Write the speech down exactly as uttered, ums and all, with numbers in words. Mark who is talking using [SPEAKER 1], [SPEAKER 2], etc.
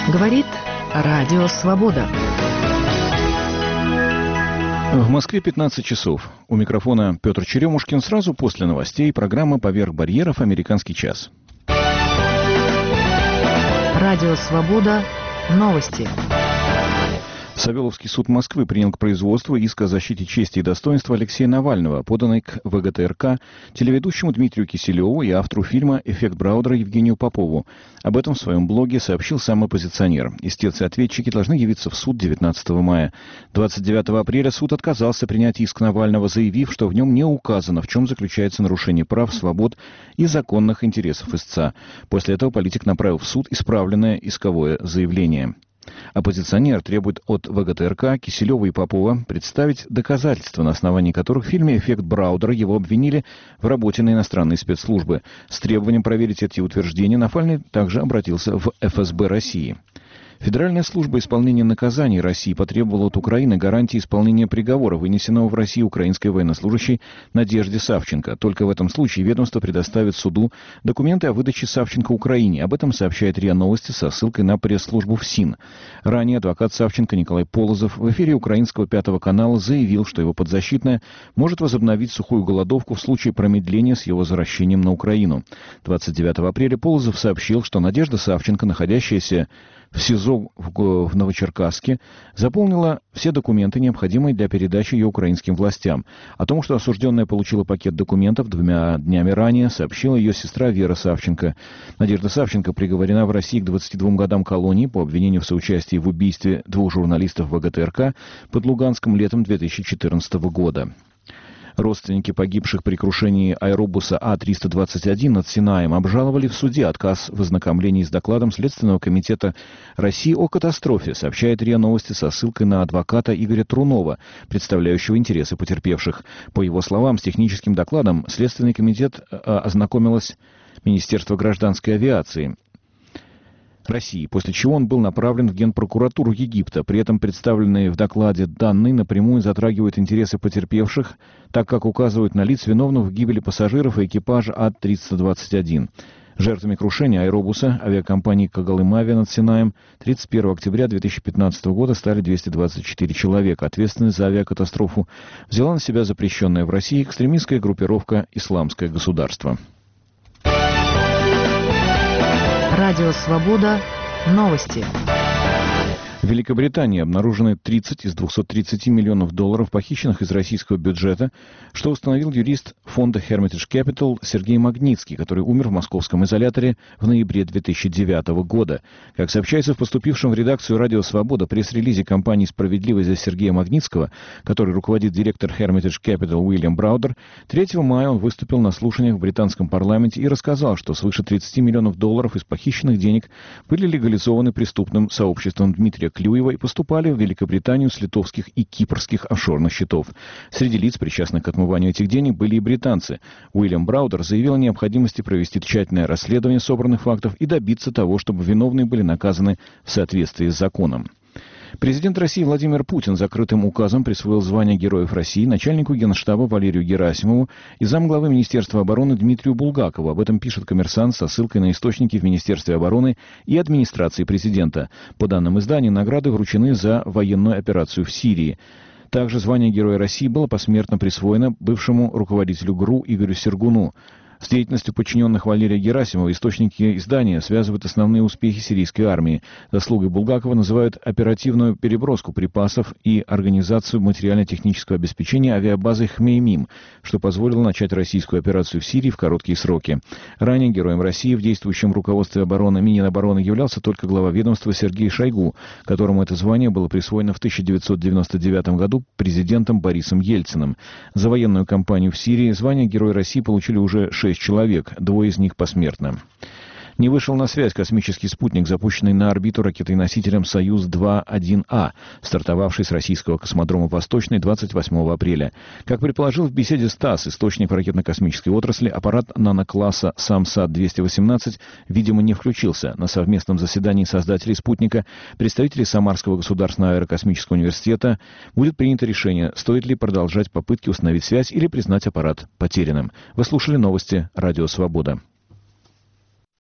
[SPEAKER 1] Говорит Радио Свобода.
[SPEAKER 2] В Москве пятнадцать часов. У микрофона Петр Черемушкин. Сразу после новостей программа «Поверх барьеров. Американский час».
[SPEAKER 1] Радио Свобода. Новости.
[SPEAKER 2] Савеловский суд Москвы принял к производству иск о защите чести и достоинства Алексея Навального, поданный к ВГТРК телеведущему Дмитрию Киселеву и автору фильма «Эффект Браудера» Евгению Попову. Об этом в своем блоге сообщил сам оппозиционер. Истец и ответчики должны явиться в суд девятнадцатого мая. двадцать девятого апреля суд отказался принять иск Навального, заявив, что в нем не указано, в чем заключается нарушение прав, свобод и законных интересов истца. После этого политик направил в суд исправленное исковое заявление. Оппозиционер требует от ВГТРК, Киселева и Попова представить доказательства, на основании которых в фильме «Эффект Браудера» его обвинили в работе на иностранные спецслужбы. С требованием проверить эти утверждения Навальный также обратился в эф эс бэ России. Федеральная служба исполнения наказаний России потребовала от Украины гарантии исполнения приговора, вынесенного в России украинской военнослужащей Надежде Савченко. Только в этом случае ведомство предоставит суду документы о выдаче Савченко Украине. Об этом сообщает РИА Новости со ссылкой на пресс-службу ФСИН. Ранее адвокат Савченко Николай Полозов в эфире украинского Пятого канала заявил, что его подзащитная может возобновить сухую голодовку в случае промедления с его возвращением на Украину. двадцать девятого апреля Полозов сообщил, что Надежда Савченко, находящаяся в СИЗО в Новочеркасске, заполнила все документы, необходимые для передачи ее украинским властям. О том, что осужденная получила пакет документов двумя днями ранее, сообщила ее сестра Вера Савченко. Надежда Савченко приговорена в России к двадцати двум годам колонии по обвинению в соучастии в убийстве двух журналистов ВГТРК под Луганском летом две тысячи четырнадцатого года. Родственники погибших при крушении аэробуса А триста двадцать один над Синаем обжаловали в суде отказ в ознакомлении с докладом Следственного комитета России о катастрофе, сообщает РИА Новости со ссылкой на адвоката Игоря Трунова, представляющего интересы потерпевших. По его словам, с техническим докладом Следственный комитет ознакомилось Министерство гражданской авиации России, после чего он был направлен в Генпрокуратуру Египта. При этом представленные в докладе данные напрямую затрагивают интересы потерпевших, так как указывают на лиц, виновных в гибели пассажиров и экипажа А триста двадцать один. Жертвами крушения аэробуса авиакомпании «Когалым Авиа» над Синаем тридцать первого октября две тысячи пятнадцатого года стали двести двадцать четыре человека. Ответственность за авиакатастрофу взяла на себя запрещенная в России экстремистская группировка «Исламское государство».
[SPEAKER 1] Радио Свобода. Новости.
[SPEAKER 2] В Великобритании обнаружены тридцать из двухсот тридцати миллионов долларов, похищенных из российского бюджета, что установил юрист фонда Hermitage Capital Сергей Магнитский, который умер в московском изоляторе в ноябре две тысячи девятого года. Как сообщается в поступившем в редакцию «Радио Свобода» пресс-релизе компании «Справедливость» за Сергея Магнитского, который руководит директор Hermitage Capital Уильям Браудер, третьего мая он выступил на слушаниях в британском парламенте и рассказал, что свыше тридцати миллионов долларов из похищенных денег были легализованы преступным сообществом Дмитрия Клюева и поступали в Великобританию с литовских и кипрских офшорных счетов. Среди лиц, причастных к отмыванию этих денег, были и британцы. Уильям Браудер заявил о необходимости провести тщательное расследование собранных фактов и добиться того, чтобы виновные были наказаны в соответствии с законом. Президент России Владимир Путин закрытым указом присвоил звание Героев России начальнику Генштаба Валерию Герасимову и замглавы Министерства обороны Дмитрию Булгакову. Об этом пишет «Коммерсант» со ссылкой на источники в Министерстве обороны и администрации президента. По данным издания, награды вручены за военную операцию в Сирии. Также звание Героя России было посмертно присвоено бывшему руководителю ГРУ Игорю Сергуну. С деятельностью подчиненных Валерия Герасимова источники издания связывают основные успехи сирийской армии. Заслугой Булгакова называют оперативную переброску припасов и организацию материально-технического обеспечения авиабазы Хмеймим, что позволило начать российскую операцию в Сирии в короткие сроки. Ранее героем России в действующем руководстве обороны Минобороны являлся только глава ведомства Сергей Шойгу, которому это звание было присвоено в тысяча девятьсот девяносто девятом году президентом Борисом Ельциным. За военную кампанию в Сирии звание Героя России получили уже шесть человек, двое из них посмертно. Не вышел на связь космический спутник, запущенный на орбиту ракетой-носителем «Союз два один А», стартовавший с российского космодрома «Восточный» двадцать восьмого апреля. Как предположил в беседе с ТАСС источник в ракетно-космической отрасли, аппарат нанокласса «Самсат двести восемнадцать», видимо, не включился. На совместном заседании создателей спутника, представителей Самарского государственного аэрокосмического университета, будет принято решение, стоит ли продолжать попытки установить связь или признать аппарат потерянным. Вы слушали новости «Радио Свобода».